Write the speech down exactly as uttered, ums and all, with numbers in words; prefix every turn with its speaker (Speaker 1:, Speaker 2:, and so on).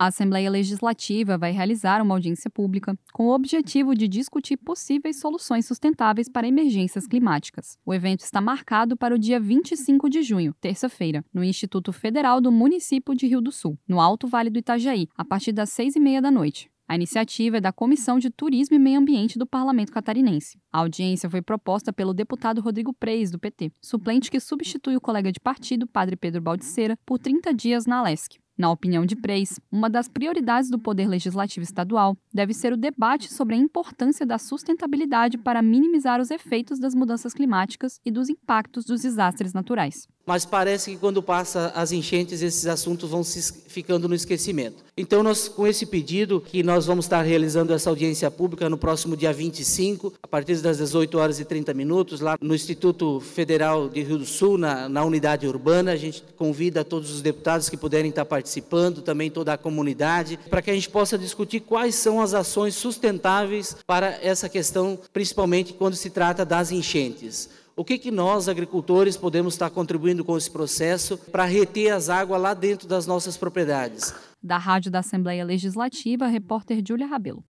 Speaker 1: A Assembleia Legislativa vai realizar uma audiência pública com o objetivo de discutir possíveis soluções sustentáveis para emergências climáticas. O evento está marcado para o dia vinte e cinco de junho, terça-feira, no Instituto Federal do Município de Rio do Sul, no Alto Vale do Itajaí, a partir das seis e meia da noite. A iniciativa é da Comissão de Turismo e Meio Ambiente do Parlamento Catarinense. A audiência foi proposta pelo deputado Rodrigo Preis, do P T, suplente que substitui o colega de partido, Padre Pedro Baldiceira, por trinta dias na Alesc. Na opinião de Preis, uma das prioridades do Poder Legislativo Estadual deve ser o debate sobre a importância da sustentabilidade para minimizar os efeitos das mudanças climáticas e dos impactos dos desastres naturais.
Speaker 2: Mas parece que quando passa as enchentes, esses assuntos vão se ficando no esquecimento. Então, nós, com esse pedido, que nós vamos estar realizando essa audiência pública no próximo dia vinte e cinco, a partir das dezoito horas e trinta minutos, lá no Instituto Federal de Rio do Sul, na, na unidade urbana. A gente convida todos os deputados que puderem estar participando, também toda a comunidade, para que a gente possa discutir quais são as ações sustentáveis para essa questão, principalmente quando se trata das enchentes. O que, que nós, agricultores, podemos estar contribuindo com esse processo para reter as águas lá dentro das nossas propriedades?
Speaker 1: Da Rádio da Assembleia Legislativa, repórter Júlia Rabelo.